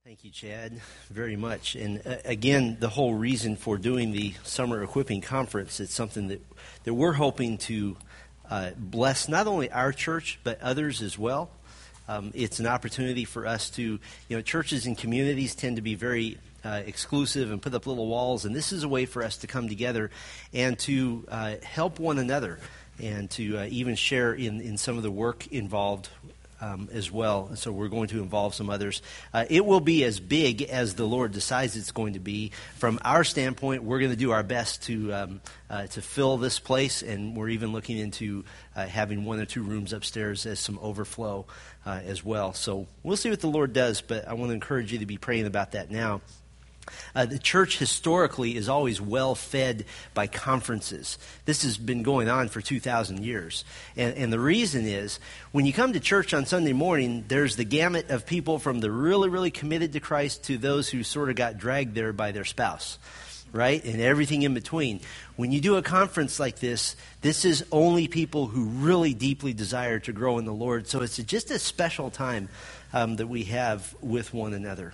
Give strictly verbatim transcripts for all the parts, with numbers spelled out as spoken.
Thank you, Chad, very much. And uh, again, the whole reason for doing the Summer Equipping Conference, it's something that, that we're hoping to uh, bless not only our church, but others as well. Um, it's an opportunity for us to, you know, churches and communities tend to be very uh, exclusive and put up little walls, and this is a way for us to come together and to uh, help one another and to uh, even share in, in some of the work involved Um, as well. So we're going to involve some others. Uh, it will be as big as the Lord decides it's going to be. From our standpoint, we're going to do our best to um, uh, to fill this place, and we're even looking into uh, having one or two rooms upstairs as some overflow uh, as well. So we'll see what the Lord does, but I want to encourage you to be praying about that now. Uh, the church historically is always well fed by conferences. This has been going on for two thousand years. And, and the reason is, when you come to church on Sunday morning, there's the gamut of people from the really, really committed to Christ to those who sort of got dragged there by their spouse, right? And everything in between. When you do a conference like this, this is only people who really deeply desire to grow in the Lord. So it's just a special time um, that we have with one another.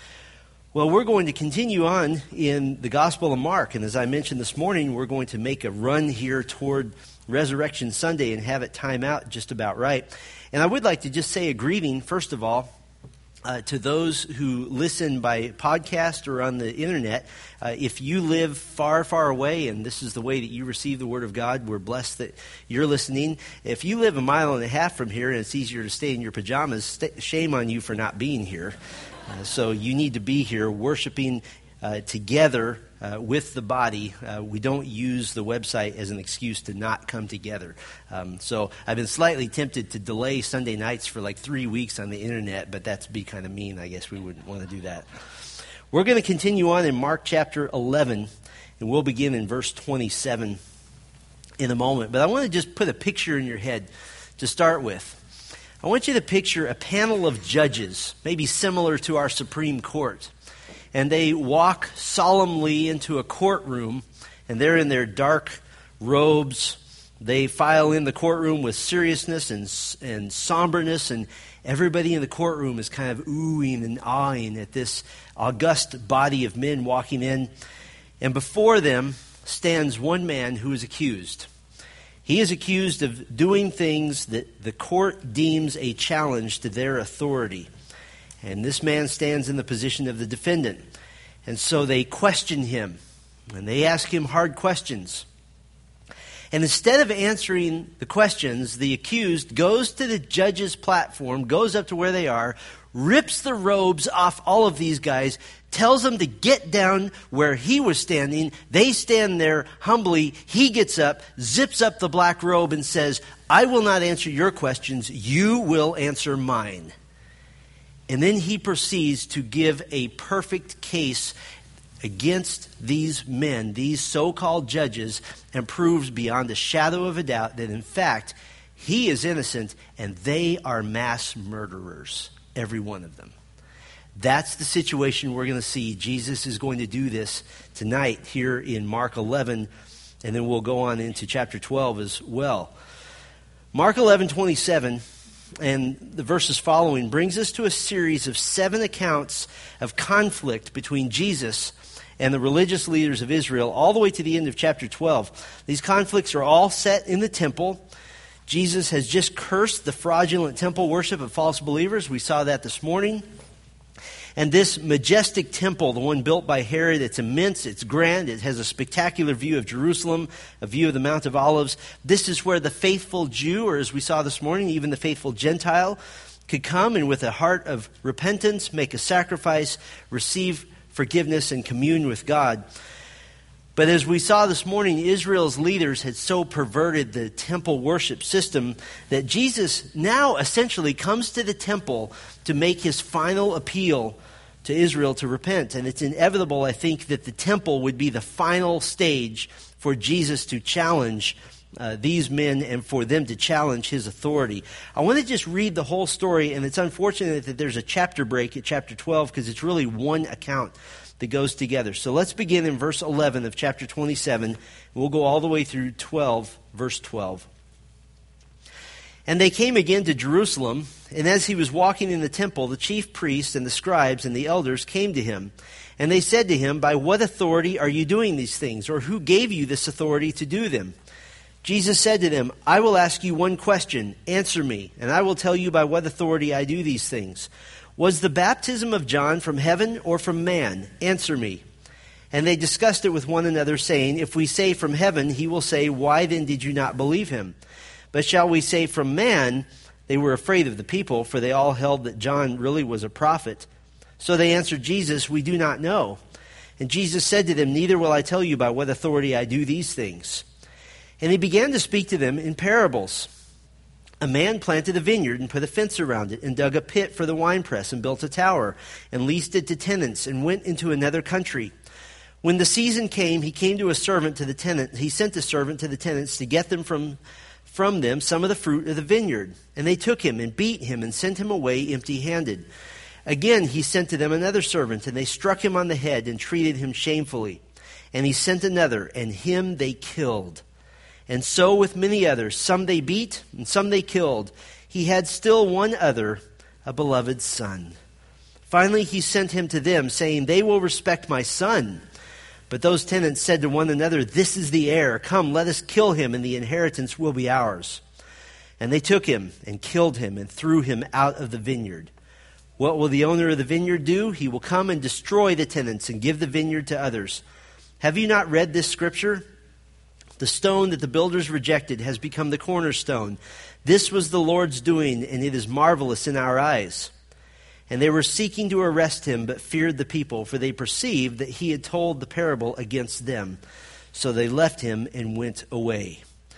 Well, we're going to continue on in the Gospel of Mark, and as I mentioned this morning, we're going to make a run here toward Resurrection Sunday and have it time out just about right. And I would like to just say a greeting, first of all, uh, to those who listen by podcast or on the internet. Uh, if you live far, far away, and this is the way that you receive the Word of God, we're blessed that you're listening. If you live a mile and a half from here and it's easier to stay in your pajamas, st- shame on you for not being here. Uh, so you need to be here worshiping uh, together uh, with the body. Uh, we don't use the website as an excuse to not come together. Um, so I've been slightly tempted to delay Sunday nights for like three weeks on the internet, but that's be kind of mean. I guess we wouldn't want to do that. We're going to continue on in Mark chapter eleven, and we'll begin in verse twenty-seven in a moment. But I want to just put a picture in your head to start with. I want you to picture a panel of judges, maybe similar to our Supreme Court. And they walk solemnly into a courtroom, and they're in their dark robes. They file in the courtroom with seriousness and, and somberness, and everybody in the courtroom is kind of oohing and awing at this august body of men walking in. And before them stands one man who is accused. He is accused of doing things that the court deems a challenge to their authority. And this man stands in the position of the defendant. And so they question him, and they ask him hard questions. And instead of answering the questions, the accused goes to the judge's platform, goes up to where they are, rips the robes off all of these guys, tells them to get down where he was standing. They stand there humbly. He gets up, zips up the black robe, and says, "I will not answer your questions. You will answer mine." And then he proceeds to give a perfect case against these men, these so-called judges, and proves beyond a shadow of a doubt that, in fact, he is innocent and they are mass murderers, every one of them. That's the situation we're going to see. Jesus is going to do this tonight here in Mark eleven, and then we'll go on into chapter twelve as well. Mark eleven twenty-seven and the verses following brings us to a series of seven accounts of conflict between Jesus and the religious leaders of Israel, all the way to the end of chapter twelve. These conflicts are all set in the temple. Jesus has just cursed the fraudulent temple worship of false believers. We saw that this morning. And this majestic temple, the one built by Herod, it's immense, it's grand, it has a spectacular view of Jerusalem, a view of the Mount of Olives. This is where the faithful Jew, or as we saw this morning, even the faithful Gentile, could come and with a heart of repentance, make a sacrifice, receive forgiveness, and commune with God. But as we saw this morning, Israel's leaders had so perverted the temple worship system that Jesus now essentially comes to the temple to make his final appeal to Israel to repent. And it's inevitable, I think, that the temple would be the final stage for Jesus to challenge uh, these men and for them to challenge his authority. I want to just read the whole story, and it's unfortunate that there's a chapter break at chapter twelve because it's really one account that goes together. So let's begin in verse eleven of chapter twenty-seven. We'll go all the way through twelve, verse twelve. And they came again to Jerusalem, and as he was walking in the temple, the chief priests and the scribes and the elders came to him. And they said to him, "By what authority are you doing these things? Or who gave you this authority to do them?" Jesus said to them, "I will ask you one question. Answer me, and I will tell you by what authority I do these things. Was the baptism of John from heaven or from man? Answer me." And they discussed it with one another, saying, "If we say from heaven, he will say, 'Why then did you not believe him?' But shall we say from man?" They were afraid of the people, for they all held that John really was a prophet. So they answered Jesus, "We do not know." And Jesus said to them, "Neither will I tell you by what authority I do these things." And he began to speak to them in parables. A man planted a vineyard and put a fence around it, and dug a pit for the winepress, and built a tower, and leased it to tenants, and went into another country. When the season came, he came to a servant to the tenant. He sent a servant to the tenants to get them from from them some of the fruit of the vineyard. And they took him and beat him and sent him away empty-handed. Again he sent to them another servant, and they struck him on the head and treated him shamefully. And he sent another, and him they killed. And so with many others, some they beat and some they killed. He had still one other, a beloved son. Finally he sent him to them, saying, "They will respect my son." But those tenants said to one another, "This is the heir. Come, let us kill him, and the inheritance will be ours." And they took him and killed him and threw him out of the vineyard. What will the owner of the vineyard do? He will come and destroy the tenants and give the vineyard to others. Have you not read this scripture? The stone that the builders rejected has become the cornerstone. This was the Lord's doing, and it is marvelous in our eyes. And they were seeking to arrest him, but feared the people, for they perceived that he had told the parable against them. So they left him and went away.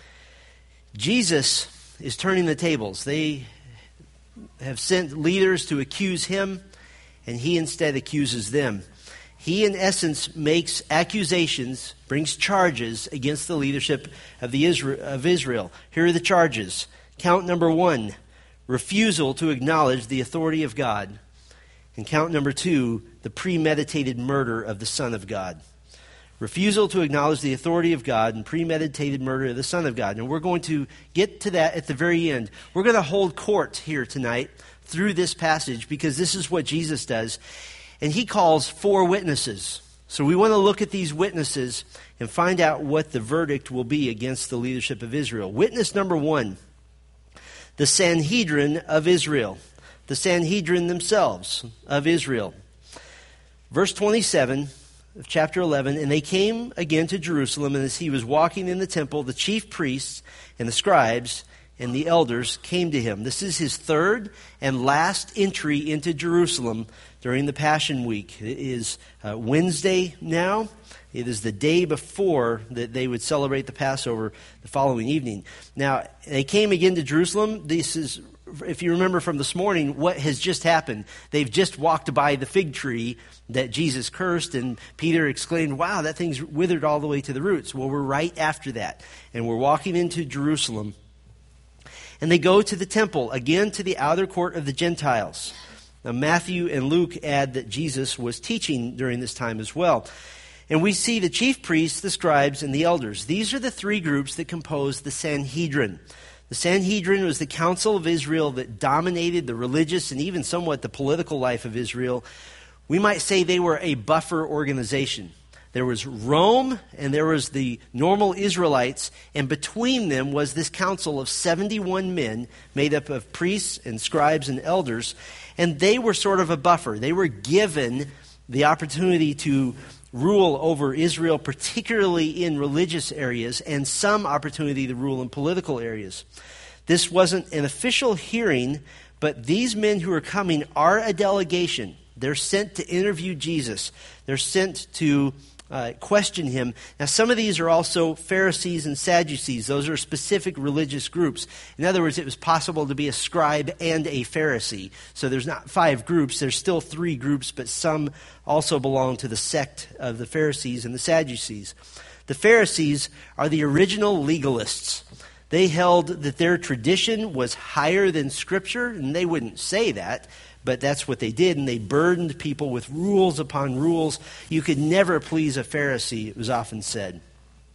Jesus is turning the tables. They have sent leaders to accuse him, and he instead accuses them. He, in essence, makes accusations, brings charges against the leadership of, the Isra- of Israel. Here are the charges. Count number one, refusal to acknowledge the authority of God. And count number two, the premeditated murder of the Son of God. Refusal to acknowledge the authority of God and premeditated murder of the Son of God. And we're going to get to that at the very end. We're going to hold court here tonight through this passage, because this is what Jesus does. And he calls four witnesses. So we want to look at these witnesses and find out what the verdict will be against the leadership of Israel. Witness number one, the Sanhedrin of Israel. The Sanhedrin themselves of Israel. Verse twenty-seven of chapter eleven, and they came again to Jerusalem, and as he was walking in the temple, the chief priests and the scribes and the elders came to him. This is his third and last entry into Jerusalem during the Passion Week. It is uh, Wednesday now. It is the day before that they would celebrate the Passover the following evening. Now, they came again to Jerusalem. This is, if you remember from this morning, what has just happened. They've just walked by the fig tree that Jesus cursed, and Peter exclaimed, "Wow, that thing's withered all the way to the roots." Well, we're right after that, and we're walking into Jerusalem. And they go to the temple, again to the outer court of the Gentiles. Now, Matthew and Luke add that Jesus was teaching during this time as well. And we see the chief priests, the scribes, and the elders. These are the three groups that compose the Sanhedrin. The Sanhedrin was the council of Israel that dominated the religious and even somewhat the political life of Israel. We might say they were a buffer organization. There was Rome, and there was the normal Israelites, and between them was this council of seventy-one men made up of priests and scribes and elders, and they were sort of a buffer. They were given the opportunity to rule over Israel, particularly in religious areas, and some opportunity to rule in political areas. This wasn't an official hearing, but these men who are coming are a delegation. They're sent to interview Jesus. They're sent to uh, question him. Now, some of these are also Pharisees and Sadducees. Those are specific religious groups. In other words, it was possible to be a scribe and a Pharisee. So there's not five groups. There's still three groups, but some also belong to the sect of the Pharisees and the Sadducees. The Pharisees are the original legalists. They held that their tradition was higher than Scripture, and they wouldn't say that, but that's what they did, and they burdened people with rules upon rules. You could never please a Pharisee, it was often said.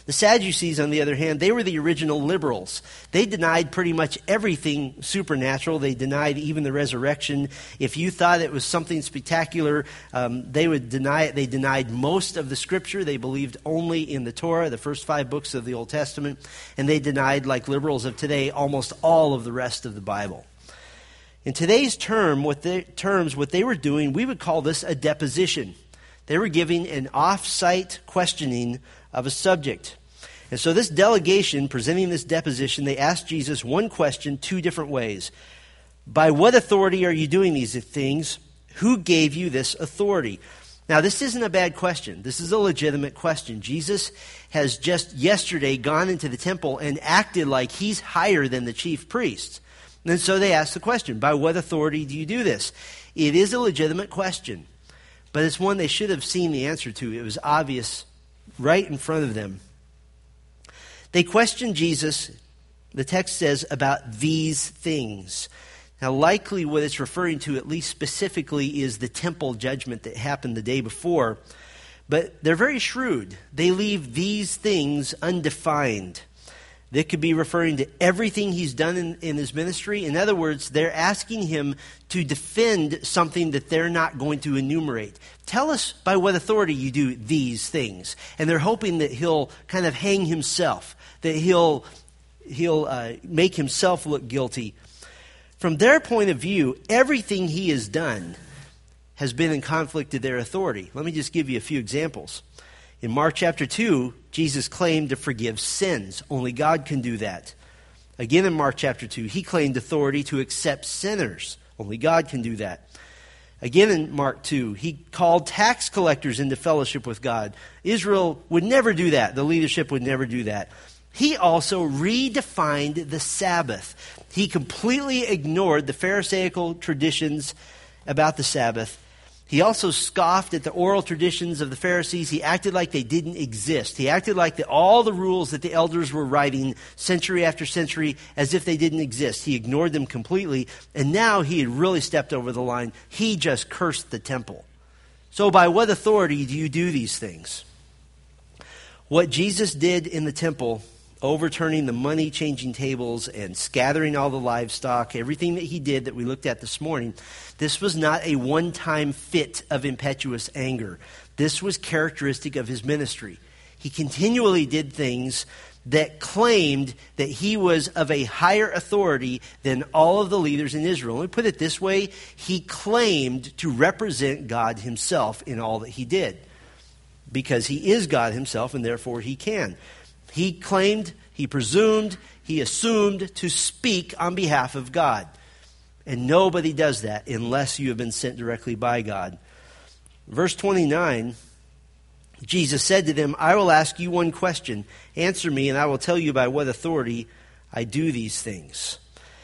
The Sadducees, on the other hand, they were the original liberals. They denied pretty much everything supernatural. They denied even the resurrection. If you thought it was something spectacular, um, they would deny it. They denied most of the Scripture. They believed only in the Torah, the first five books of the Old Testament. And they denied, like liberals of today, almost all of the rest of the Bible. In today's term, what they, terms, what they were doing, we would call this a deposition. They were giving an off-site questioning of a subject. And so this delegation, presenting this deposition, they asked Jesus one question two different ways. By what authority are you doing these things? Who gave you this authority? Now, this isn't a bad question. This is a legitimate question. Jesus has just yesterday gone into the temple and acted like he's higher than the chief priests. And so they asked the question, by what authority do you do this? It is a legitimate question, but it's one they should have seen the answer to. It was obvious right in front of them. They questioned Jesus, the text says, about these things. Now, likely what it's referring to, at least specifically, is the temple judgment that happened the day before. But they're very shrewd. They leave these things undefined. That could be referring to everything he's done in, in his ministry. In other words, they're asking him to defend something that they're not going to enumerate. Tell us by what authority you do these things. And they're hoping that he'll kind of hang himself, that he'll, he'll uh, make himself look guilty. From their point of view, everything he has done has been in conflict to their authority. Let me just give you a few examples. In Mark chapter two, Jesus claimed to forgive sins. Only God can do that. Again in Mark chapter two, he claimed authority to accept sinners. Only God can do that. Again in Mark two, he called tax collectors into fellowship with God. Israel would never do that. The leadership would never do that. He also redefined the Sabbath. He completely ignored the Pharisaical traditions about the Sabbath. He also scoffed at the oral traditions of the Pharisees. He acted like they didn't exist. He acted like the, all the rules that the elders were writing century after century as if they didn't exist. He ignored them completely. And now he had really stepped over the line. He just cursed the temple. So by what authority do you do these things? What Jesus did in the temple, overturning the money-changing tables and scattering all the livestock, everything that he did that we looked at this morning, this was not a one-time fit of impetuous anger. This was characteristic of his ministry. He continually did things that claimed that he was of a higher authority than all of the leaders in Israel. Let me put it this way. He claimed to represent God himself in all that he did, because he is God himself and therefore he can. He claimed, he presumed, he assumed to speak on behalf of God. And nobody does that unless you have been sent directly by God. Verse twenty-nine, Jesus said to them, I will ask you one question. Answer me, and I will tell you by what authority I do these things.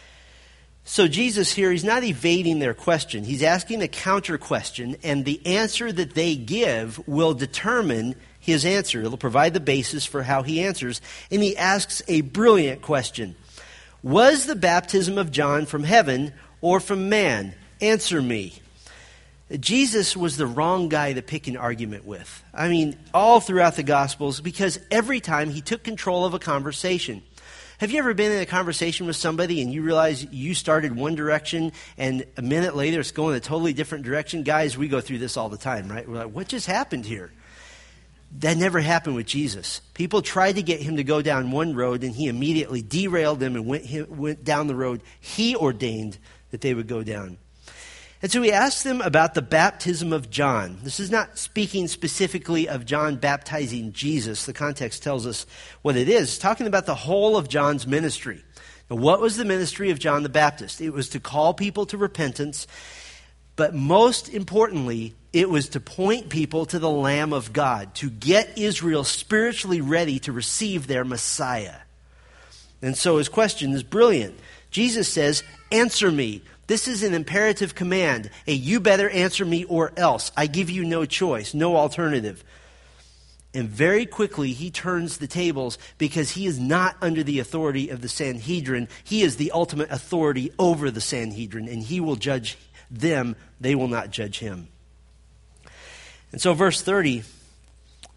So Jesus here, he's not evading their question. He's asking a counter question, and the answer that they give will determine his answer. It'll provide the basis for how he answers. And he asks a brilliant question. Was the baptism of John from heaven or from man? Answer me. Jesus was the wrong guy to pick an argument with. I mean, all throughout the Gospels, because every time he took control of a conversation. Have you ever been in a conversation with somebody and you realize you started one direction and a minute later it's going a totally different direction? Guys, we go through this all the time, right? We're like, what just happened here? That never happened with Jesus. People tried to get him to go down one road, and he immediately derailed them and went, went down the road he ordained that they would go down. And so he asked them about the baptism of John. This is not speaking specifically of John baptizing Jesus. The context tells us what it is. It's talking about the whole of John's ministry. Now, what was the ministry of John the Baptist? It was to call people to repentance, but most importantly, it was to point people to the Lamb of God, to get Israel spiritually ready to receive their Messiah. And so his question is brilliant. Jesus says, answer me. This is an imperative command. A you better answer me or else. I give you no choice, no alternative. And very quickly he turns the tables because he is not under the authority of the Sanhedrin. He is the ultimate authority over the Sanhedrin, and he will judge them. They will not judge him. And so verse thirty,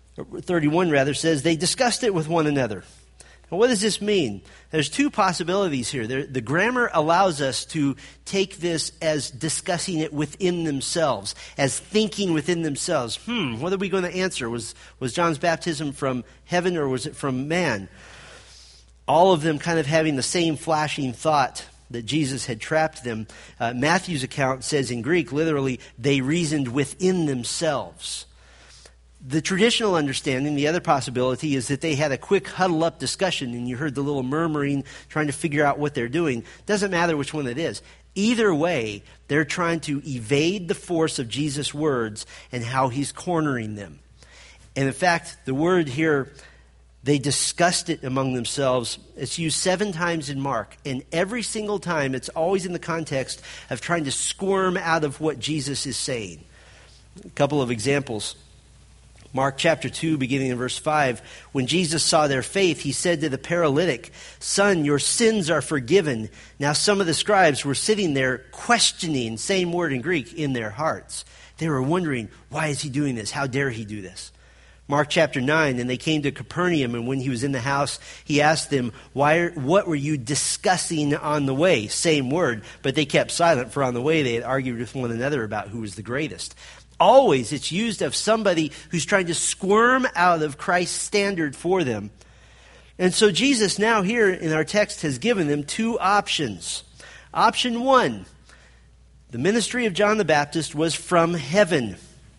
thirty-one rather, says, they discussed it with one another. Now, what does this mean? There's two possibilities here. There, the grammar allows us to take this as discussing it within themselves, as thinking within themselves. Hmm, what are we going to answer? Was, was John's baptism from heaven or was it from man? All of them kind of having the same flashing thought that Jesus had trapped them. Uh, Matthew's account says in Greek, literally, they reasoned within themselves. The traditional understanding, the other possibility, is that they had a quick huddle-up discussion and you heard the little murmuring trying to figure out what they're doing. Doesn't matter which one it is. Either way, they're trying to evade the force of Jesus' words and how he's cornering them. And in fact, the word here, they discussed it among themselves. It's used seven times in Mark, and every single time it's always in the context of trying to squirm out of what Jesus is saying. A couple of examples. Mark chapter two, beginning in verse five, when Jesus saw their faith, he said to the paralytic, "Son, your sins are forgiven." Now some of the scribes were sitting there questioning, same word in Greek, in their hearts. They were wondering, why is he doing this? How dare he do this? Mark chapter nine, and they came to Capernaum, and when he was in the house, he asked them, "Why? What were you discussing on the way?" Same word, but they kept silent, for on the way they had argued with one another about who was the greatest. Always it's used of somebody who's trying to squirm out of Christ's standard for them. And so Jesus now here in our text has given them two options. Option one, the ministry of John the Baptist was from heaven.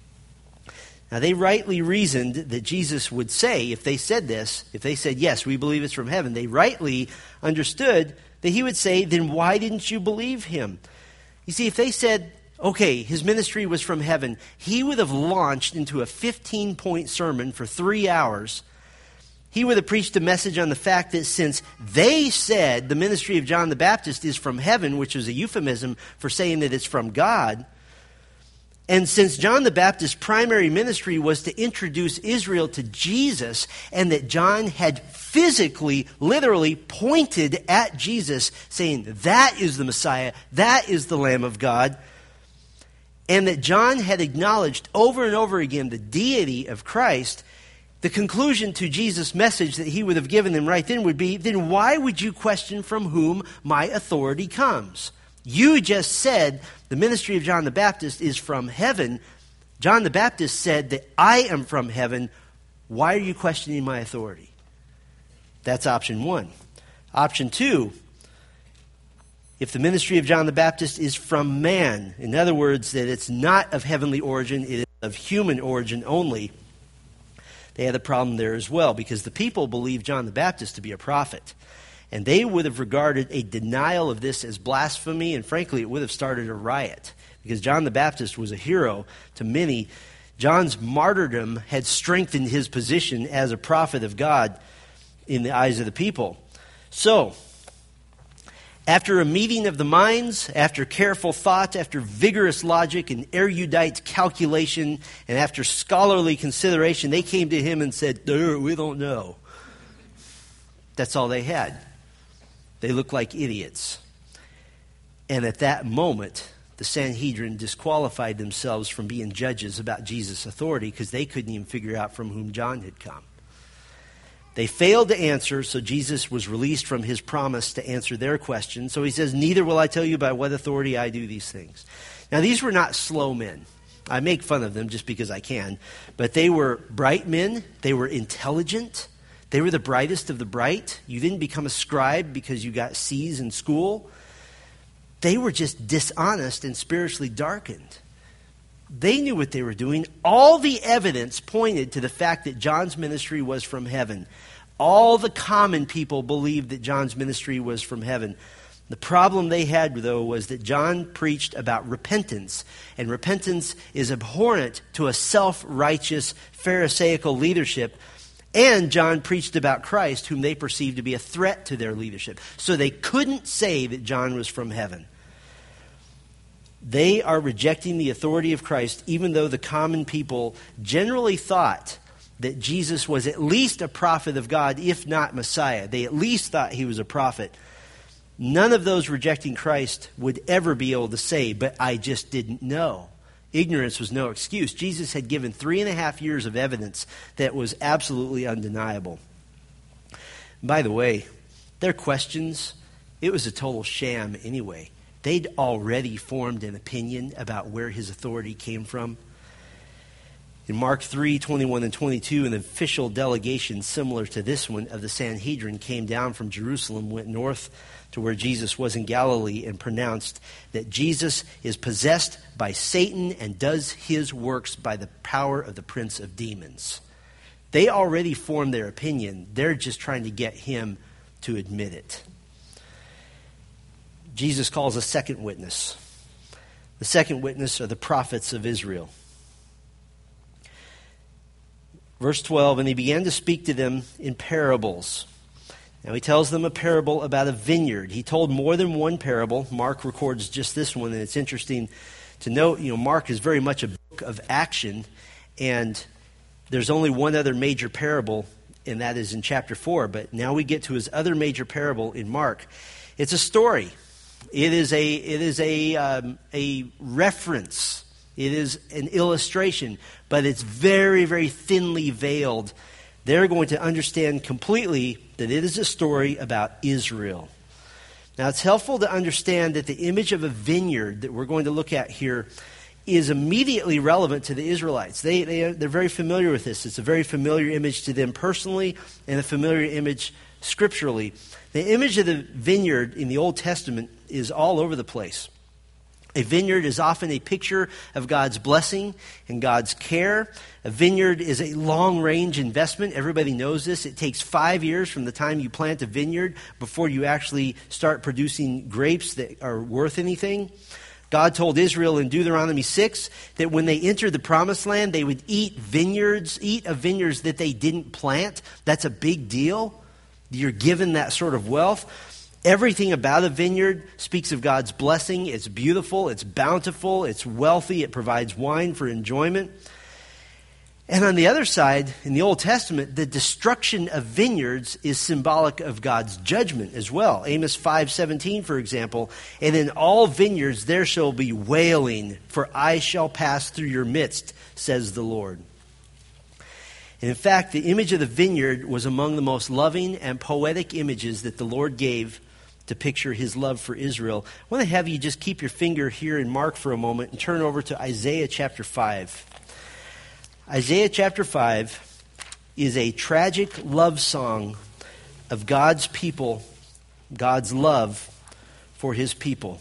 Now they rightly reasoned that Jesus would say, if they said this, if they said, yes, we believe it's from heaven, they rightly understood that he would say, then why didn't you believe him? You see, if they said, okay, his ministry was from heaven, he would have launched into a fifteen-point sermon for three hours. He would have preached a message on the fact that since they said the ministry of John the Baptist is from heaven, which is a euphemism for saying that it's from God, and since John the Baptist's primary ministry was to introduce Israel to Jesus, and that John had physically, literally pointed at Jesus, saying, that is the Messiah, that is the Lamb of God, and that John had acknowledged over and over again the deity of Christ, the conclusion to Jesus' message that he would have given them right then would be, then why would you question from whom my authority comes? You just said the ministry of John the Baptist is from heaven. John the Baptist said that I am from heaven. Why are you questioning my authority? That's option one. Option two, if the ministry of John the Baptist is from man, in other words, that it's not of heavenly origin, it is of human origin only, they had a problem there as well, because the people believed John the Baptist to be a prophet. And they would have regarded a denial of this as blasphemy, and frankly, it would have started a riot, because John the Baptist was a hero to many. John's martyrdom had strengthened his position as a prophet of God in the eyes of the people. So, after a meeting of the minds, after careful thought, after vigorous logic and erudite calculation, and after scholarly consideration, they came to him and said, we don't know. That's all they had. They looked like idiots. And at that moment, the Sanhedrin disqualified themselves from being judges about Jesus' authority because they couldn't even figure out from whom John had come. They failed to answer, so Jesus was released from his promise to answer their question. So he says, neither will I tell you by what authority I do these things. Now, these were not slow men. I make fun of them just because I can. But they were bright men. They were intelligent. They were the brightest of the bright. You didn't become a scribe because you got C's in school. They were just dishonest and spiritually darkened. They knew what they were doing. All the evidence pointed to the fact that John's ministry was from heaven. All the common people believed that John's ministry was from heaven. The problem they had, though, was that John preached about repentance. And repentance is abhorrent to a self-righteous, pharisaical leadership. And John preached about Christ, whom they perceived to be a threat to their leadership. So they couldn't say that John was from heaven. They are rejecting the authority of Christ, even though the common people generally thought that Jesus was at least a prophet of God, if not Messiah. They at least thought he was a prophet. None of those rejecting Christ would ever be able to say, but I just didn't know. Ignorance was no excuse. Jesus had given three and a half years of evidence that was absolutely undeniable. By the way, their questions, it was a total sham anyway. They'd already formed an opinion about where his authority came from. In Mark three, twenty-one and twenty-two, an official delegation similar to this one of the Sanhedrin came down from Jerusalem, went north to where Jesus was in Galilee, and pronounced that Jesus is possessed by Satan and does his works by the power of the prince of demons. They already formed their opinion. They're just trying to get him to admit it. Jesus calls a second witness. The second witness are the prophets of Israel. Verse twelve, and he began to speak to them in parables. Now he tells them a parable about a vineyard. He told more than one parable. Mark records just this one, and it's interesting to note, you know, Mark is very much a book of action, and there's only one other major parable, and that is in chapter four. But now we get to his other major parable in Mark. It's a story. It is a it is a um, a reference. It is an illustration, but it's very, very thinly veiled. They're going to understand completely that it is a story about Israel. Now, it's helpful to understand that the image of a vineyard that we're going to look at here is immediately relevant to the Israelites. They, they, they're very familiar with this. It's a very familiar image to them personally and a familiar image scripturally. The image of the vineyard in the Old Testament is all over the place. A vineyard is often a picture of God's blessing and God's care. A vineyard is a long-range investment. Everybody knows this. It takes five years from the time you plant a vineyard before you actually start producing grapes that are worth anything. God told Israel in Deuteronomy six that when they entered the promised land, they would eat vineyards, eat of vineyards that they didn't plant. That's a big deal. You're given that sort of wealth. Everything about a vineyard speaks of God's blessing. It's beautiful, it's bountiful, it's wealthy, it provides wine for enjoyment. And on the other side, in the Old Testament, the destruction of vineyards is symbolic of God's judgment as well. Amos five seventeen, for example, and in all vineyards there shall be wailing, for I shall pass through your midst, says the Lord. And in fact, the image of the vineyard was among the most loving and poetic images that the Lord gave to picture his love for Israel. I want to have you just keep your finger here in Mark for a moment and turn over to Isaiah chapter five. Isaiah chapter five is a tragic love song of God's people, God's love for his people.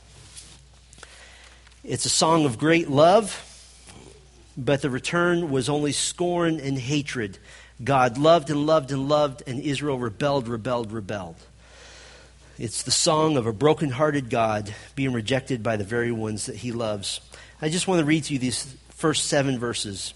It's a song of great love, but the return was only scorn and hatred. God loved and loved and loved, and Israel rebelled, rebelled, rebelled. It's the song of a broken-hearted God being rejected by the very ones that he loves. I just want to read to you these first seven verses.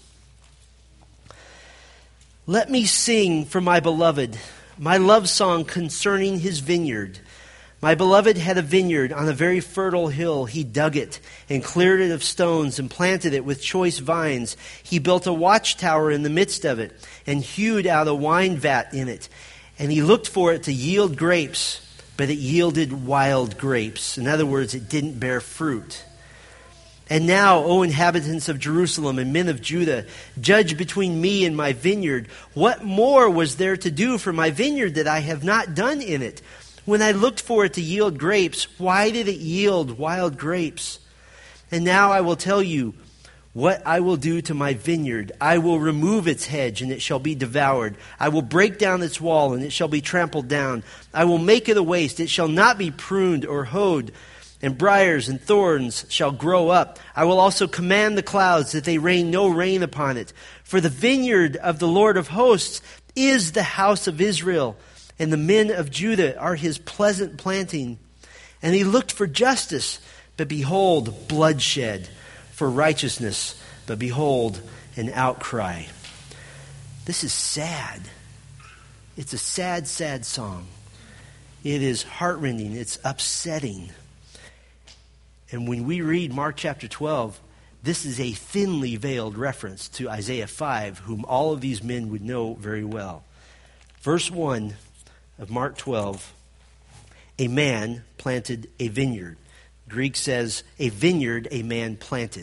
Let me sing for my beloved, my love song concerning his vineyard. My beloved had a vineyard on a very fertile hill. He dug it and cleared it of stones and planted it with choice vines. He built a watchtower in the midst of it and hewed out a wine vat in it. And he looked for it to yield grapes, but it yielded wild grapes. In other words, it didn't bear fruit. And now, O inhabitants of Jerusalem and men of Judah, judge between me and my vineyard. What more was there to do for my vineyard that I have not done in it? When I looked for it to yield grapes, why did it yield wild grapes? And now I will tell you what I will do to my vineyard. I will remove its hedge, and it shall be devoured. I will break down its wall, and it shall be trampled down. I will make it a waste. It shall not be pruned or hoed, and briars and thorns shall grow up. I will also command the clouds that they rain no rain upon it. For the vineyard of the Lord of hosts is the house of Israel, and the men of Judah are his pleasant planting. And he looked for justice, but behold, bloodshed, for righteousness, but behold, an outcry. This is sad. It's a sad, sad song. It is heartrending. It's upsetting. And when we read Mark chapter twelve, this is a thinly veiled reference to Isaiah five, whom all of these men would know very well. Verse one of Mark twelve, a man planted a vineyard. Greek says, a vineyard a man planted.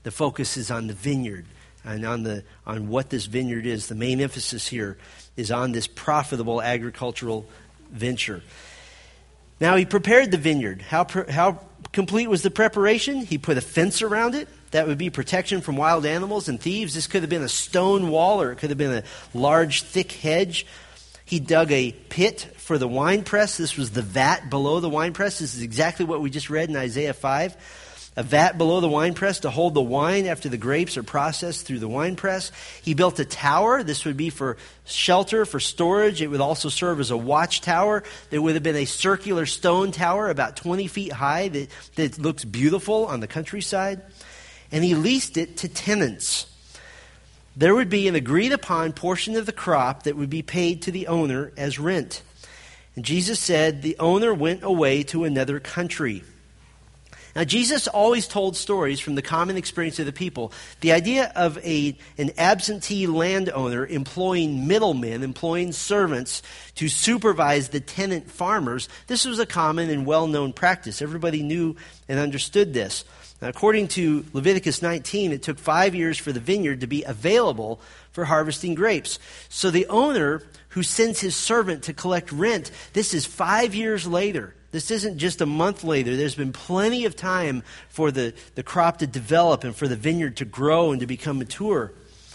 The focus is on the vineyard and on the on what this vineyard is. The main emphasis here is on this profitable agricultural venture. Now, he prepared the vineyard. How pre- how complete was the preparation? He put a fence around it. That would be protection from wild animals and thieves. This could have been a stone wall, or it could have been a large, thick hedge. He dug a pit for the wine press. This was the vat below the wine press. This is exactly what we just read in Isaiah five. A vat below the wine press to hold the wine after the grapes are processed through the wine press. He built a tower. This would be for shelter, for storage. It would also serve as a watchtower. There would have been a circular stone tower about twenty feet high that, that looks beautiful on the countryside. And he leased it to tenants. There would be an agreed upon portion of the crop that would be paid to the owner as rent. And Jesus said the owner went away to another country. Now, Jesus always told stories from the common experience of the people. The idea of a, an absentee landowner employing middlemen, employing servants to supervise the tenant farmers, this was a common and well-known practice. Everybody knew and understood this. Now, according to Leviticus nineteen, it took five years for the vineyard to be available for harvesting grapes. So the owner who sends his servant to collect rent, this is five years later. This isn't just a month later. There's been plenty of time for the, the crop to develop and for the vineyard to grow and to become mature.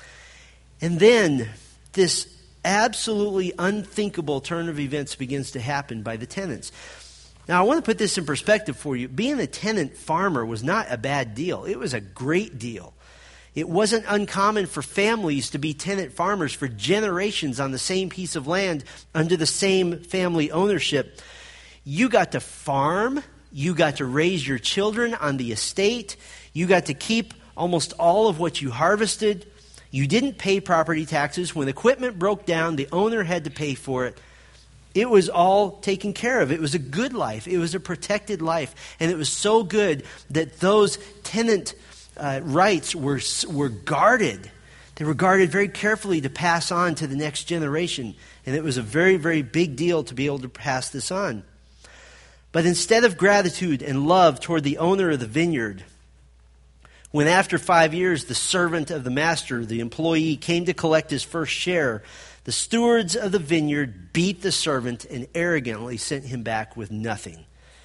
And then this absolutely unthinkable turn of events begins to happen by the tenants. Now, I want to put this in perspective for you. Being a tenant farmer was not a bad deal. It was a great deal. It wasn't uncommon for families to be tenant farmers for generations on the same piece of land under the same family ownership. You got to farm. You got to raise your children on the estate. You got to keep almost all of what you harvested. You didn't pay property taxes. When equipment broke down, the owner had to pay for it. It was all taken care of. It was a good life. It was a protected life. And it was so good that those tenant uh, rights were, were guarded. They were guarded very carefully to pass on to the next generation. And it was a very, very big deal to be able to pass this on. But instead of gratitude and love toward the owner of the vineyard, when after five years the servant of the master, the employee, came to collect his first share, the stewards of the vineyard beat the servant and arrogantly sent him back with nothing.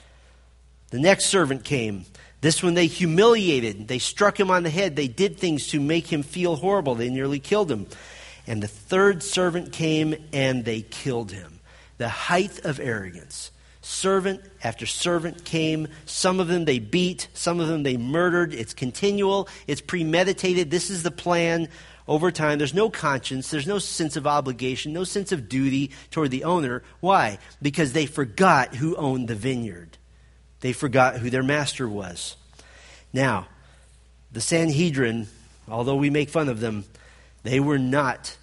The next servant came. This one they humiliated. They struck him on the head. They did things to make him feel horrible. They nearly killed him. And the third servant came and they killed him. The height of arrogance. Servant after servant came. Some of them they beat. Some of them they murdered. It's continual. It's premeditated. This is the plan over time. There's no conscience. There's no sense of obligation. No sense of duty toward the owner. Why? Because they forgot who owned the vineyard. They forgot who their master was. Now, the Sanhedrin, although we make fun of them, they were not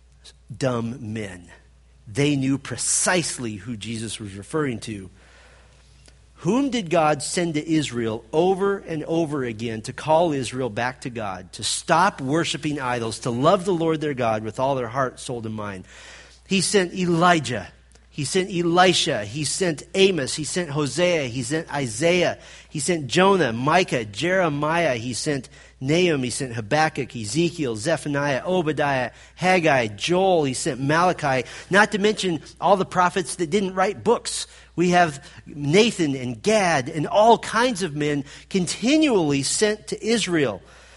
dumb men. They knew precisely who Jesus was referring to. Whom did God send to Israel over and over again to call Israel back to God, to stop worshiping idols, to love the Lord their God with all their heart, soul, and mind? He sent Elijah. He sent Elisha. He sent Amos. He sent Hosea. He sent Isaiah. He sent Jonah, Micah, Jeremiah. He sent Nahum. He sent Habakkuk, Ezekiel, Zephaniah, Obadiah, Haggai, Joel. He sent Malachi. Not to mention all the prophets that didn't write books. We have Nathan and Gad and all kinds of men continually sent to Israel.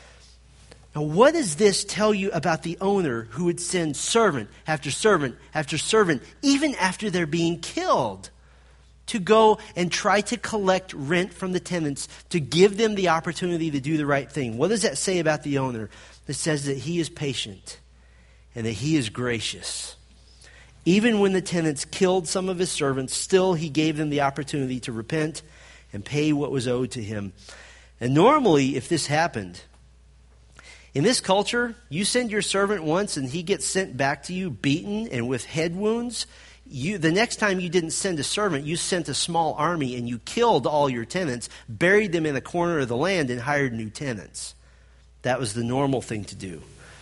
Now, what does this tell you about the owner who would send servant after servant after servant, even after they're being killed, to go and try to collect rent from the tenants to give them the opportunity to do the right thing? What does that say about the owner? It says that he is patient and that he is gracious. Even when the tenants killed some of his servants, still he gave them the opportunity to repent and pay what was owed to him. And normally, if this happened, in this culture, you send your servant once and he gets sent back to you beaten and with head wounds. You, the next time you didn't send a servant, you sent a small army and you killed all your tenants, buried them in a corner of the land, and hired new tenants. That was the normal thing to do.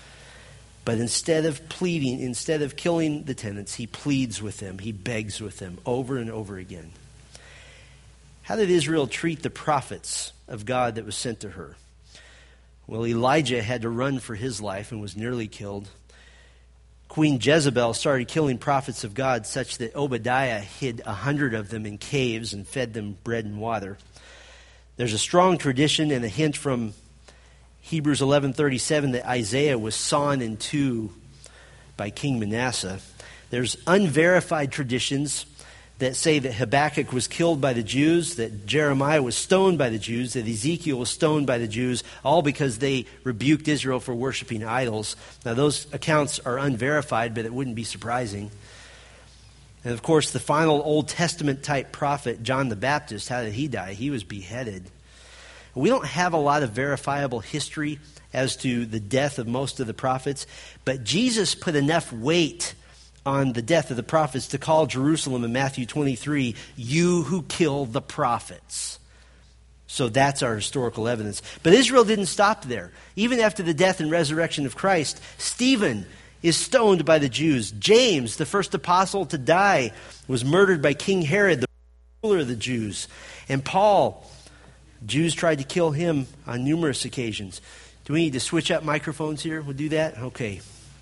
But instead of pleading, instead of killing the tenants, he pleads with them. He begs with them over and over again. How did Israel treat the prophets of God that was sent to her? Well, Elijah had to run for his life and was nearly killed. Queen Jezebel started killing prophets of God such that Obadiah hid a hundred of them in caves and fed them bread and water. There's a strong tradition and a hint from Hebrews eleven thirty-seven that Isaiah was sawn in two by King Manasseh. There's unverified traditions that say that Habakkuk was killed by the Jews, that Jeremiah was stoned by the Jews, that Ezekiel was stoned by the Jews, all because they rebuked Israel for worshiping idols. Now, those accounts are unverified, but it wouldn't be surprising. And, of course, the final Old Testament type prophet, John the Baptist, how did he die? He was beheaded. We don't have a lot of verifiable history as to the death of most of the prophets, but Jesus put enough weight on the death of the prophets to call Jerusalem in Matthew twenty-three, "You who kill the prophets." So that's our historical evidence. But Israel didn't stop there. Even after the death and resurrection of Christ, Stephen is stoned by the Jews. James, the first apostle to die, was murdered by King Herod, the ruler of the Jews. And Paul, Jews tried to kill him on numerous occasions. Do we need to switch up microphones here? We'll do that? Okay.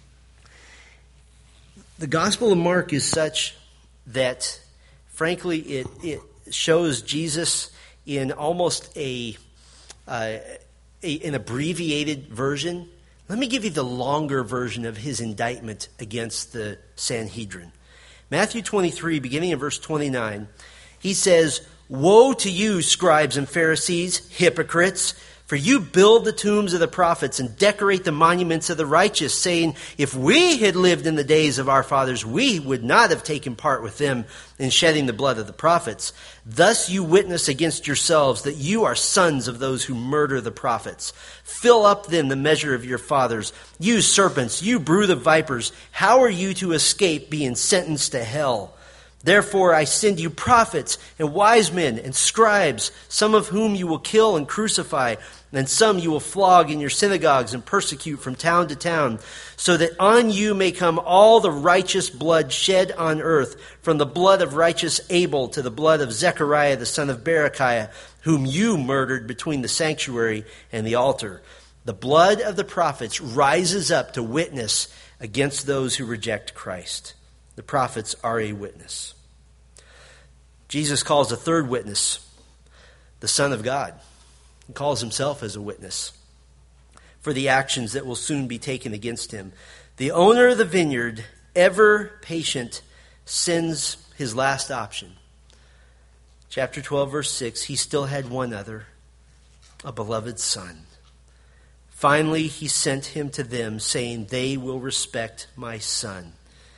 The Gospel of Mark is such that, frankly, it, it shows Jesus in almost a, uh, a an abbreviated version. Let me give you the longer version of his indictment against the Sanhedrin. Matthew twenty-three, beginning in verse twenty-nine, he says, "Woe to you, scribes and Pharisees, hypocrites! For you build the tombs of the prophets and decorate the monuments of the righteous, saying, if we had lived in the days of our fathers, we would not have taken part with them in shedding the blood of the prophets. Thus you witness against yourselves that you are sons of those who murder the prophets. Fill up then the measure of your fathers. You serpents, you brood of vipers, how are you to escape being sentenced to hell? Therefore I send you prophets and wise men and scribes, some of whom you will kill and crucify, and some you will flog in your synagogues and persecute from town to town, so that on you may come all the righteous blood shed on earth, from the blood of righteous Abel to the blood of Zechariah the son of Berechiah, whom you murdered between the sanctuary and the altar. The blood of the prophets rises up to witness against those who reject Christ." The prophets are a witness. Jesus calls a third witness the Son of God. He calls himself as a witness for the actions that will soon be taken against him. The owner of the vineyard, ever patient, sends his last option. Chapter twelve, verse six, he still had one other, a beloved son. Finally, he sent him to them, saying, they will respect my son.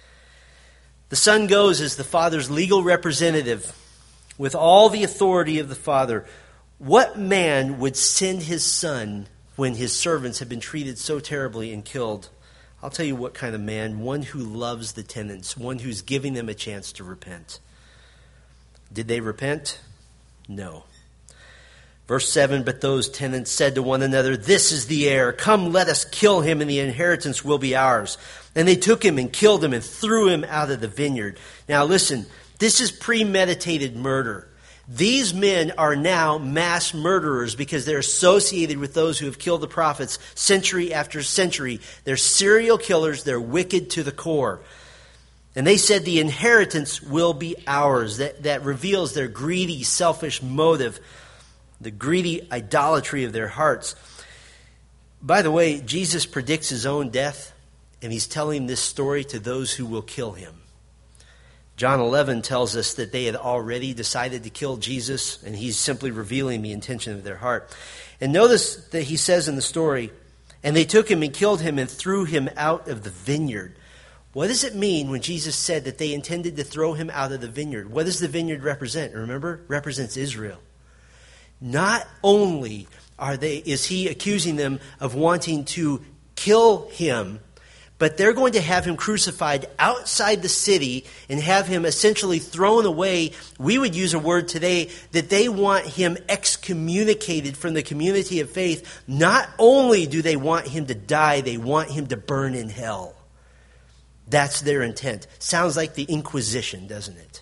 The son goes as the father's legal representative with all the authority of the father. What man would send his son when his servants have been treated so terribly and killed? I'll tell you what kind of man. One who loves the tenants. One who's giving them a chance to repent. Did they repent? No. Verse seven, but those tenants said to one another, this is the heir. Come, let us kill him, and the inheritance will be ours. And they took him and killed him and threw him out of the vineyard. Now listen, this is premeditated murder. These men are now mass murderers because they're associated with those who have killed the prophets century after century. They're serial killers. They're wicked to the core. And they said the inheritance will be ours. That, that reveals their greedy, selfish motive, the greedy idolatry of their hearts. By the way, Jesus predicts his own death, and he's telling this story to those who will kill him. John eleven tells us that they had already decided to kill Jesus, and he's simply revealing the intention of their heart. And notice that he says in the story, and they took him and killed him and threw him out of the vineyard. What does it mean when Jesus said that they intended to throw him out of the vineyard? What does the vineyard represent? Remember, it represents Israel. Not only are they is he accusing them of wanting to kill him, but they're going to have him crucified outside the city and have him essentially thrown away. We would use a word today that they want him excommunicated from the community of faith. Not only do they want him to die, they want him to burn in hell. That's their intent. Sounds like the Inquisition, doesn't it?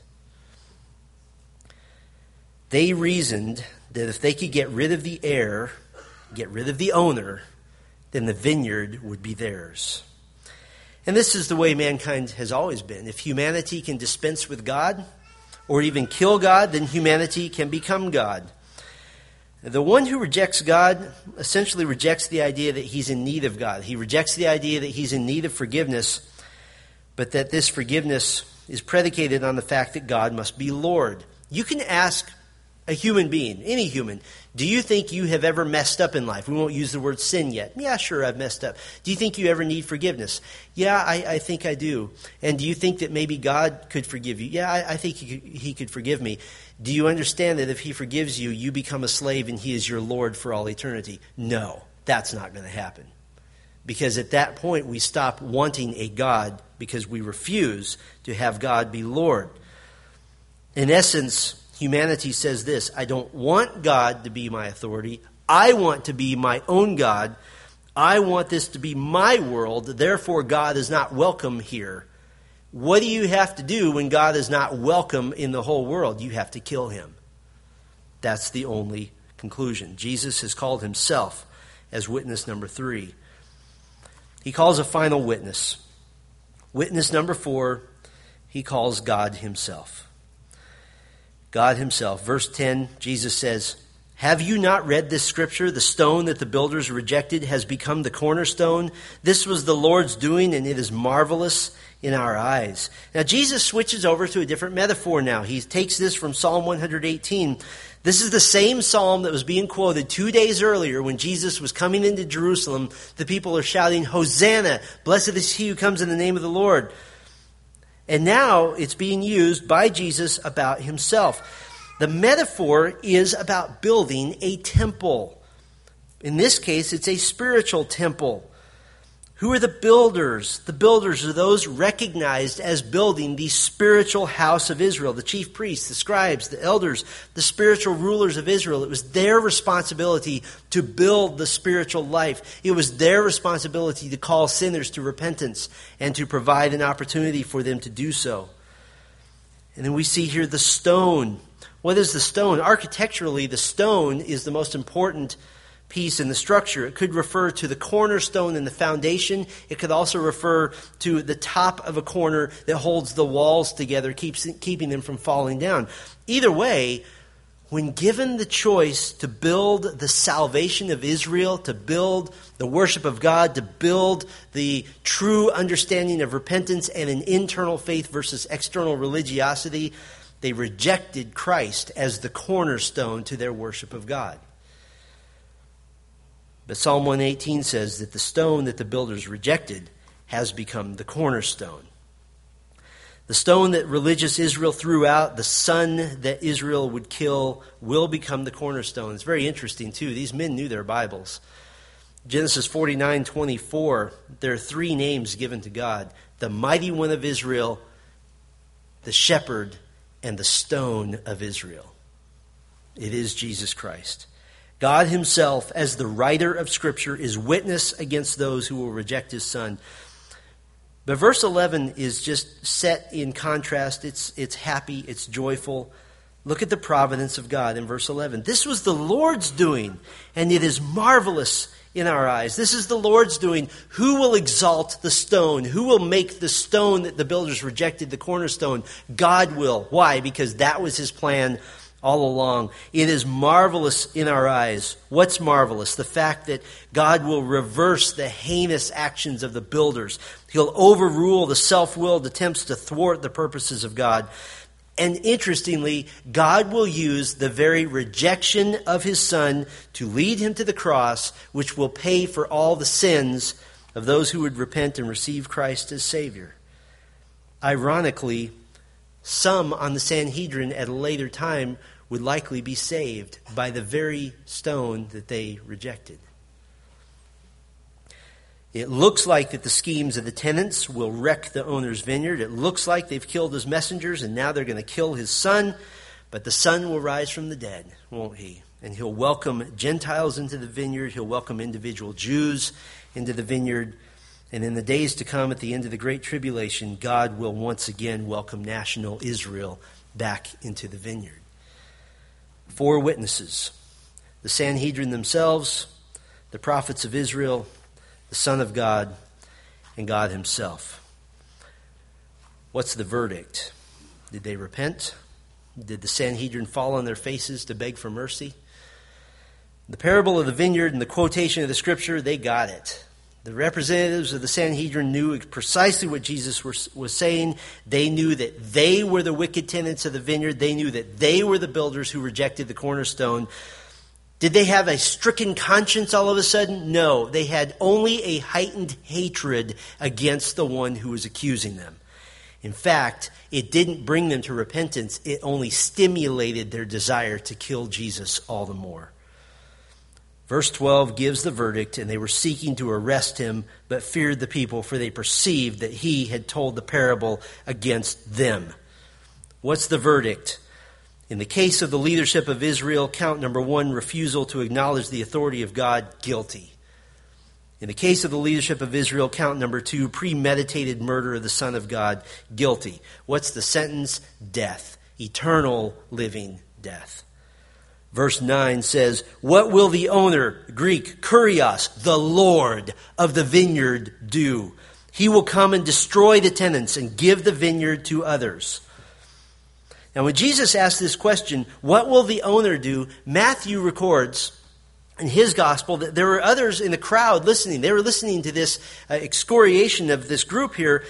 They reasoned that if they could get rid of the heir, get rid of the owner, then the vineyard would be theirs. And this is the way mankind has always been. If humanity can dispense with God, or even kill God, then humanity can become God. The one who rejects God essentially rejects the idea that he's in need of God. He rejects the idea that he's in need of forgiveness, but that this forgiveness is predicated on the fact that God must be Lord. You can ask a human being, any human, do you think you have ever messed up in life? We won't use the word sin yet. Yeah, sure, I've messed up. Do you think you ever need forgiveness? Yeah, I, I think I do. And do you think that maybe God could forgive you? Yeah, I, I think he could, he could forgive me. Do you understand that if he forgives you, you become a slave and he is your Lord for all eternity? No, that's not going to happen. Because at that point, we stop wanting a God because we refuse to have God be Lord. In essence, humanity says this: I don't want God to be my authority. I want to be my own God. I want this to be my world. Therefore, God is not welcome here. What do you have to do when God is not welcome in the whole world? You have to kill him. That's the only conclusion. Jesus has called himself as witness number three. He calls a final witness. Witness number four, he calls God himself. God himself. Verse ten, Jesus says, have you not read this scripture? The stone that the builders rejected has become the cornerstone. This was the Lord's doing, and it is marvelous in our eyes. Now, Jesus switches over to a different metaphor now. He takes this from Psalm one eighteen. This is the same psalm that was being quoted two days earlier when Jesus was coming into Jerusalem. The people are shouting, Hosanna! Blessed is he who comes in the name of the Lord. And now it's being used by Jesus about himself. The metaphor is about building a temple. In this case, it's a spiritual temple. Who are the builders? The builders are those recognized as building the spiritual house of Israel. The chief priests, the scribes, the elders, the spiritual rulers of Israel. It was their responsibility to build the spiritual life. It was their responsibility to call sinners to repentance and to provide an opportunity for them to do so. And then we see here the stone. What is the stone? Architecturally, the stone is the most important piece in the structure. It could refer to the cornerstone and the foundation. It could also refer to the top of a corner that holds the walls together, keeps keeping them from falling down. Either way, when given the choice to build the salvation of Israel, to build the worship of God, to build the true understanding of repentance and an internal faith versus external religiosity, they rejected Christ as the cornerstone to their worship of God. But Psalm one eighteen says that the stone that the builders rejected has become the cornerstone. The stone that religious Israel threw out, the son that Israel would kill, will become the cornerstone. It's very interesting, too. These men knew their Bibles. Genesis forty-nine twenty-four, there are three names given to God: the mighty one of Israel, the shepherd, and the stone of Israel. It is Jesus Christ. God himself, as the writer of Scripture, is witness against those who will reject his son. But verse eleven is just set in contrast. It's, it's happy, it's joyful. Look at the providence of God in verse eleven. This was the Lord's doing, and it is marvelous in our eyes. This is the Lord's doing. Who will exalt the stone? Who will make the stone that the builders rejected the cornerstone? God will. Why? Because that was his plan all along. It is marvelous in our eyes. What's marvelous? The fact that God will reverse the heinous actions of the builders. He'll overrule the self-willed attempts to thwart the purposes of God. And interestingly, God will use the very rejection of his son to lead him to the cross, which will pay for all the sins of those who would repent and receive Christ as Savior. Ironically, some on the Sanhedrin at a later time would likely be saved by the very stone that they rejected. It looks like that the schemes of the tenants will wreck the owner's vineyard. It looks like they've killed his messengers, and now they're going to kill his son. But the son will rise from the dead, won't he? And he'll welcome Gentiles into the vineyard. He'll welcome individual Jews into the vineyard. And in the days to come, at the end of the Great Tribulation, God will once again welcome national Israel back into the vineyard. Four witnesses: the Sanhedrin themselves, the prophets of Israel, the Son of God, and God himself. What's the verdict? Did they repent? Did the Sanhedrin fall on their faces to beg for mercy? The parable of the vineyard and the quotation of the scripture, they got it. The representatives of the Sanhedrin knew precisely what Jesus was, was saying. They knew that they were the wicked tenants of the vineyard. They knew that they were the builders who rejected the cornerstone. Did they have a stricken conscience all of a sudden? No. They had only a heightened hatred against the one who was accusing them. In fact, it didn't bring them to repentance. It only stimulated their desire to kill Jesus all the more. Verse twelve gives the verdict, and they were seeking to arrest him, but feared the people, for they perceived that he had told the parable against them. What's the verdict? In the case of the leadership of Israel, count number one, refusal to acknowledge the authority of God, guilty. In the case of the leadership of Israel, count number two, premeditated murder of the Son of God, guilty. What's the sentence? Death. Eternal living death. Verse nine says, what will the owner, Greek, kurios, the Lord of the vineyard, do? He will come and destroy the tenants and give the vineyard to others. Now, when Jesus asked this question, what will the owner do? Matthew records in his gospel that there were others in the crowd listening. They were listening to this uh, excoriation of this group here.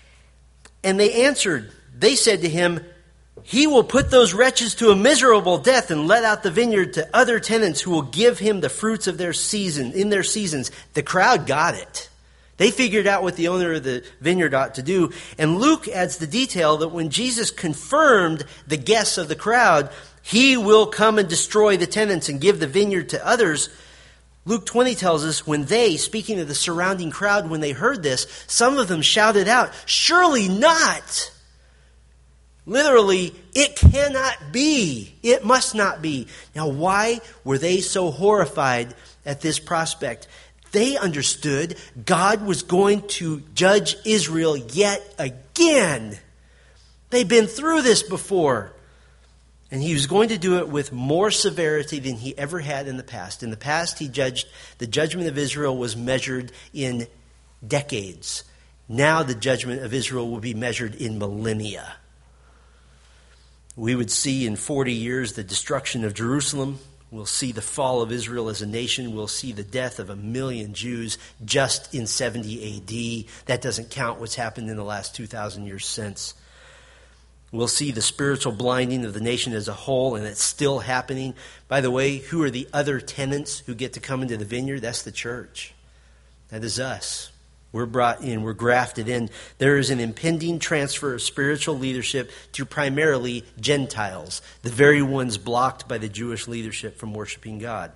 And they answered. They said to him, he will put those wretches to a miserable death and let out the vineyard to other tenants who will give him the fruits of their season, in their seasons. The crowd got it. They figured out what the owner of the vineyard ought to do. And Luke adds the detail that when Jesus confirmed the guess of the crowd, he will come and destroy the tenants and give the vineyard to others. Luke twenty tells us when they, speaking of the surrounding crowd, when they heard this, some of them shouted out, surely not. Literally, it cannot be. It must not be. Now, why were they so horrified at this prospect? They understood God was going to judge Israel yet again. They've been through this before. And he was going to do it with more severity than he ever had in the past. In the past, he judged, the judgment of Israel was measured in decades. Now the judgment of Israel will be measured in millennia. We would see in forty years the destruction of Jerusalem. We'll see the fall of Israel as a nation. We'll see the death of a million Jews just in seventy A D. That doesn't count what's happened in the last two thousand years since. We'll see the spiritual blinding of the nation as a whole, and it's still happening. By the way, who are the other tenants who get to come into the vineyard? That's the church. That is us. We're brought in, we're grafted in. There is an impending transfer of spiritual leadership to primarily Gentiles, the very ones blocked by the Jewish leadership from worshiping God.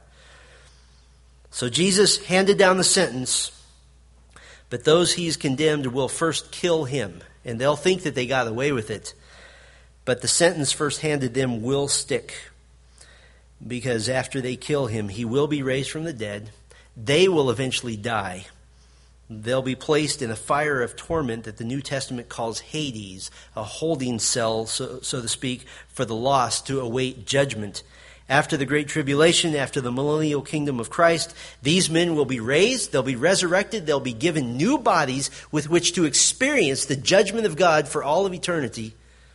So Jesus handed down the sentence, but those he's condemned will first kill him, and they'll think that they got away with it. But the sentence first handed them will stick, because after they kill him, he will be raised from the dead. They will eventually die. They'll be placed in a fire of torment that the New Testament calls Hades, a holding cell, so, so to speak, for the lost to await judgment. After the Great Tribulation, after the millennial kingdom of Christ, these men will be raised, they'll be resurrected, they'll be given new bodies with which to experience the judgment of God for all of eternity.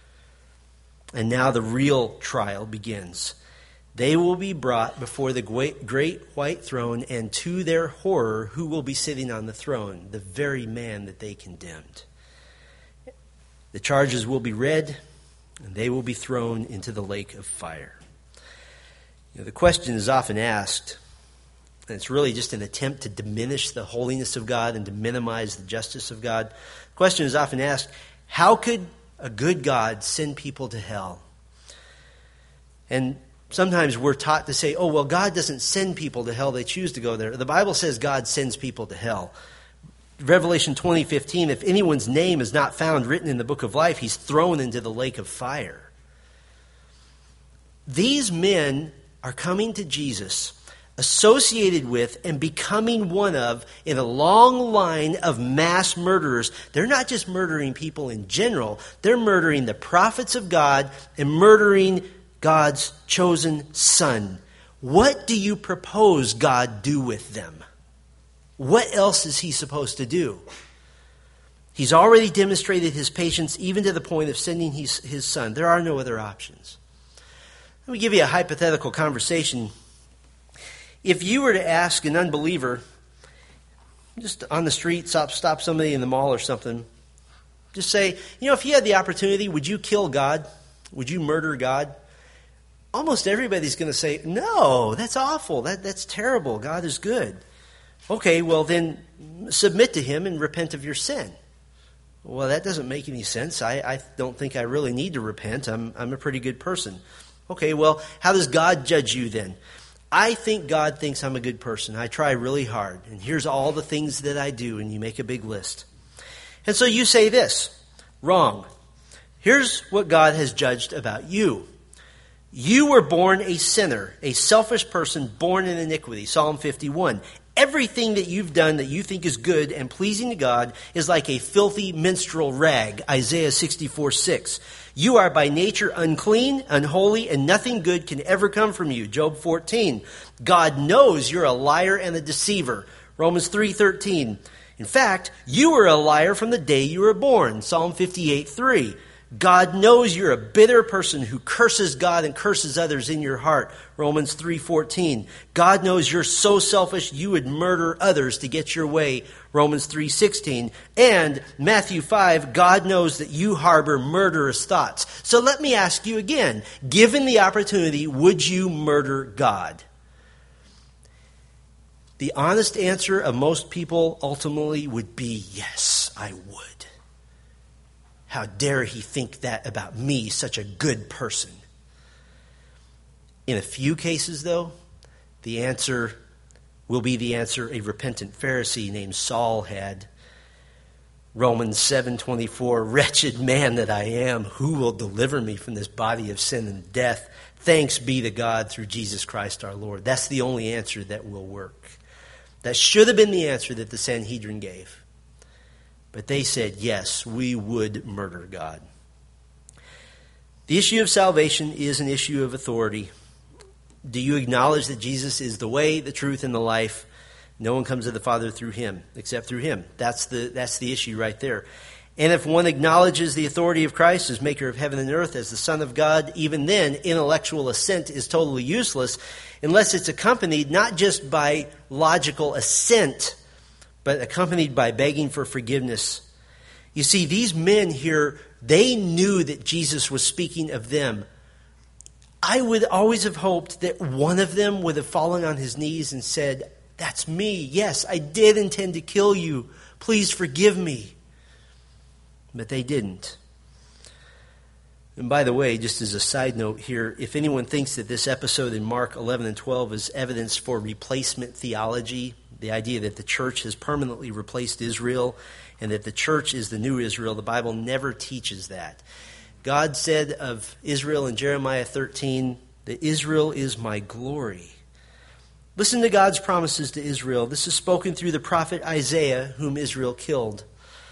And now the real trial begins. They will be brought before the great white throne, and to their horror, who will be sitting on the throne? The very man that they condemned. The charges will be read, and they will be thrown into the lake of fire. You know, the question is often asked, and it's really just an attempt to diminish the holiness of God and to minimize the justice of God. The question is often asked, how could a good God send people to hell? And sometimes we're taught to say, oh, well, God doesn't send people to hell. They choose to go there. The Bible says God sends people to hell. Revelation twenty fifteen, if anyone's name is not found written in the book of life, he's thrown into the lake of fire. These men are coming to Jesus, associated with and becoming one of in a long line of mass murderers. They're not just murdering people in general. They're murdering the prophets of God and murdering God's chosen son. What do you propose God do with them? What else is he supposed to do? He's already demonstrated his patience even to the point of sending his, his son. There are no other options. Let me give you a hypothetical conversation. If you were to ask an unbeliever, just on the street, stop, stop somebody in the mall or something, just say, you know, if you had the opportunity, would you kill God? Would you murder God? Almost everybody's going to say, no, that's awful. That, that's terrible. God is good. Okay, well then submit to him and repent of your sin. Well, that doesn't make any sense. I, I don't think I really need to repent. I'm, I'm a pretty good person. Okay, well, how does God judge you then? I think God thinks I'm a good person. I try really hard. And here's all the things that I do, and you make a big list. And so you say this, wrong. Here's what God has judged about you. You were born a sinner, a selfish person born in iniquity. Psalm fifty-one. Everything that you've done that you think is good and pleasing to God is like a filthy minstrel rag. Isaiah sixty-four six. You are by nature unclean, unholy, and nothing good can ever come from you. Job fourteen. God knows you're a liar and a deceiver. Romans three thirteen. In fact, you were a liar from the day you were born. Psalm fifty-eight three. God knows you're a bitter person who curses God and curses others in your heart. Romans three fourteen. God knows you're so selfish you would murder others to get your way. Romans three sixteen. And Matthew five, God knows that you harbor murderous thoughts. So let me ask you again, given the opportunity, would you murder God? The honest answer of most people ultimately would be yes, I would. How dare he think that about me, such a good person? In a few cases, though, the answer will be the answer a repentant Pharisee named Saul had. Romans seven twenty-four, wretched man that I am, who will deliver me from this body of sin and death? Thanks be to God through Jesus Christ our Lord. That's the only answer that will work. That should have been the answer that the Sanhedrin gave. But they said, yes, we would murder God. The issue of salvation is an issue of authority. Do you acknowledge that Jesus is the way, the truth, and the life? No one comes to the Father through him, except through him. That's the, that's the issue right there. And if one acknowledges the authority of Christ as maker of heaven and earth, as the Son of God, even then, intellectual assent is totally useless unless it's accompanied not just by logical assent, but accompanied by begging for forgiveness. You see, these men here, they knew that Jesus was speaking of them. I would always have hoped that one of them would have fallen on his knees and said, that's me. Yes, I did intend to kill you. Please forgive me. But they didn't. And by the way, just as a side note here, if anyone thinks that this episode in Mark eleven and twelve is evidence for replacement theology, the idea that the church has permanently replaced Israel and that the church is the new Israel, the Bible never teaches that. God said of Israel in Jeremiah thirteen that Israel is my glory. Listen to God's promises to Israel. This is spoken through the prophet Isaiah, whom Israel killed.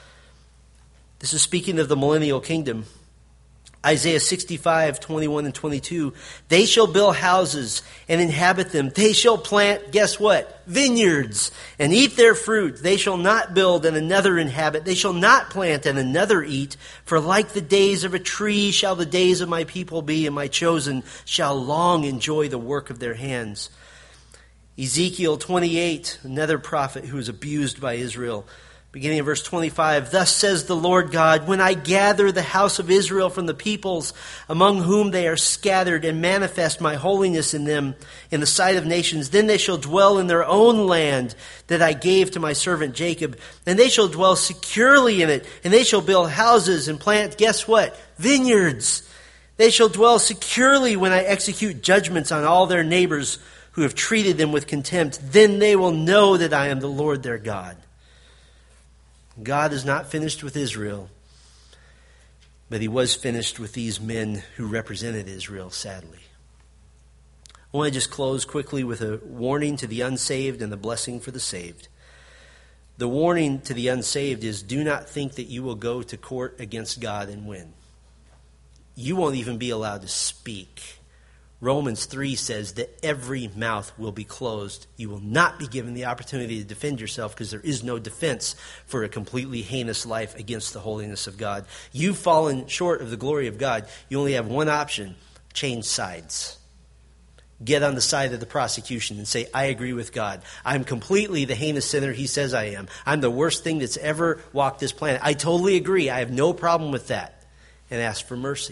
This is speaking of the millennial kingdom. Isaiah sixty-five, twenty-one and twenty-two. They shall build houses and inhabit them. They shall plant, guess what? Vineyards and eat their fruit. They shall not build and another inhabit. They shall not plant and another eat. For like the days of a tree shall the days of my people be, and my chosen shall long enjoy the work of their hands. Ezekiel twenty-eight, another prophet who was abused by Israel. Beginning of verse twenty-five, thus says the Lord God, when I gather the house of Israel from the peoples among whom they are scattered and manifest my holiness in them in the sight of nations, then they shall dwell in their own land that I gave to my servant Jacob, and they shall dwell securely in it, and they shall build houses and plant, guess what? Vineyards. They shall dwell securely when I execute judgments on all their neighbors who have treated them with contempt. Then they will know that I am the Lord their God. God is not finished with Israel, but he was finished with these men who represented Israel, sadly. I want to just close quickly with a warning to the unsaved and the blessing for the saved. The warning to the unsaved is, do not think that you will go to court against God and win. You won't even be allowed to speak Romans three says that every mouth will be closed. You will not be given the opportunity to defend yourself because there is no defense for a completely heinous life against the holiness of God. You've fallen short of the glory of God. You only have one option: change sides. Get on the side of the prosecution and say, I agree with God. I'm completely the heinous sinner he says I am. I'm the worst thing that's ever walked this planet. I totally agree. I have no problem with that. And ask for mercy.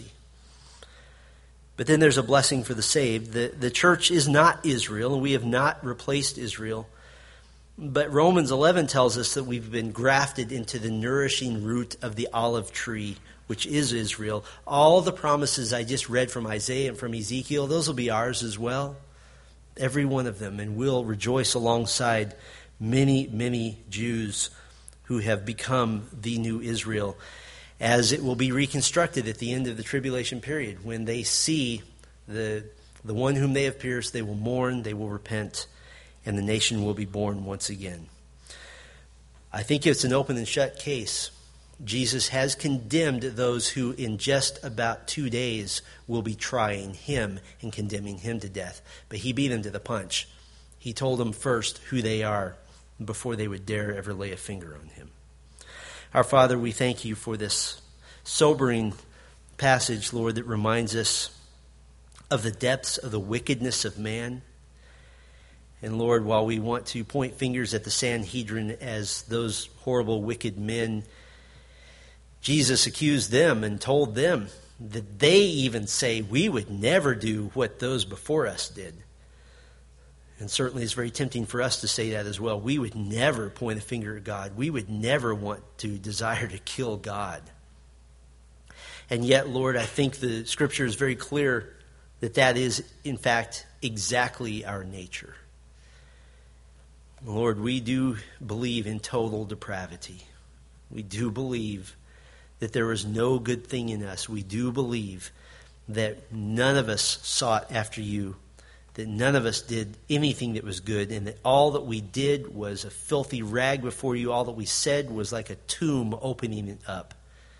But then there's a blessing for the saved. The, the church is not Israel, and we have not replaced Israel. But Romans eleven tells us that we've been grafted into the nourishing root of the olive tree, which is Israel. All the promises I just read from Isaiah and from Ezekiel, those will be ours as well. Every one of them. And we'll rejoice alongside many, many Jews who have become the new Israel, as it will be reconstructed at the end of the tribulation period. When they see the, the one whom they have pierced, they will mourn, they will repent, and the nation will be born once again. I think it's an open and shut case. Jesus has condemned those who in just about two days will be trying him and condemning him to death. But he beat them to the punch. He told them first who they are before they would dare ever lay a finger on him. Our Father, we thank you for this sobering passage, Lord, that reminds us of the depths of the wickedness of man. And Lord, while we want to point fingers at the Sanhedrin as those horrible, wicked men, Jesus accused them and told them that they even say, we would never do what those before us did. And certainly it's very tempting for us to say that as well. We would never point a finger at God. We would never want to desire to kill God. And yet, Lord, I think the Scripture is very clear that that is, in fact, exactly our nature. Lord, we do believe in total depravity. We do believe that there is no good thing in us. We do believe that none of us sought after you, that none of us did anything that was good, and that all that we did was a filthy rag before you. All that we said was like a tomb opening it up.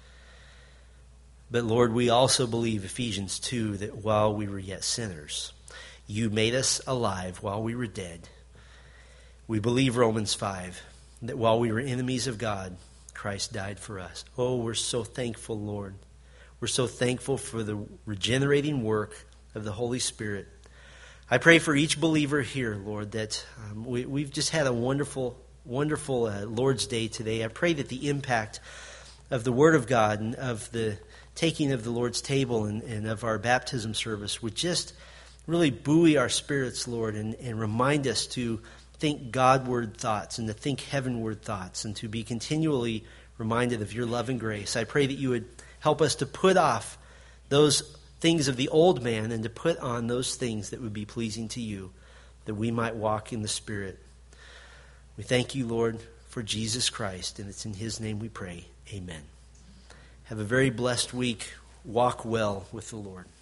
But Lord, we also believe Ephesians two, that while we were yet sinners, you made us alive while we were dead. We believe Romans five, that while we were enemies of God, Christ died for us. Oh, we're so thankful, Lord. We're so thankful for the regenerating work of the Holy Spirit. I pray for each believer here, Lord, that um, we, we've just had a wonderful, wonderful uh, Lord's Day today. I pray that the impact of the Word of God and of the taking of the Lord's table and, and of our baptism service would just really buoy our spirits, Lord, and, and remind us to think Godward thoughts and to think heavenward thoughts and to be continually reminded of your love and grace. I pray that you would help us to put off those things of the old man and to put on those things that would be pleasing to you, that we might walk in the Spirit. We thank you, Lord, for Jesus Christ, and it's in his name we pray. Amen. Have a very blessed week. Walk well with the Lord.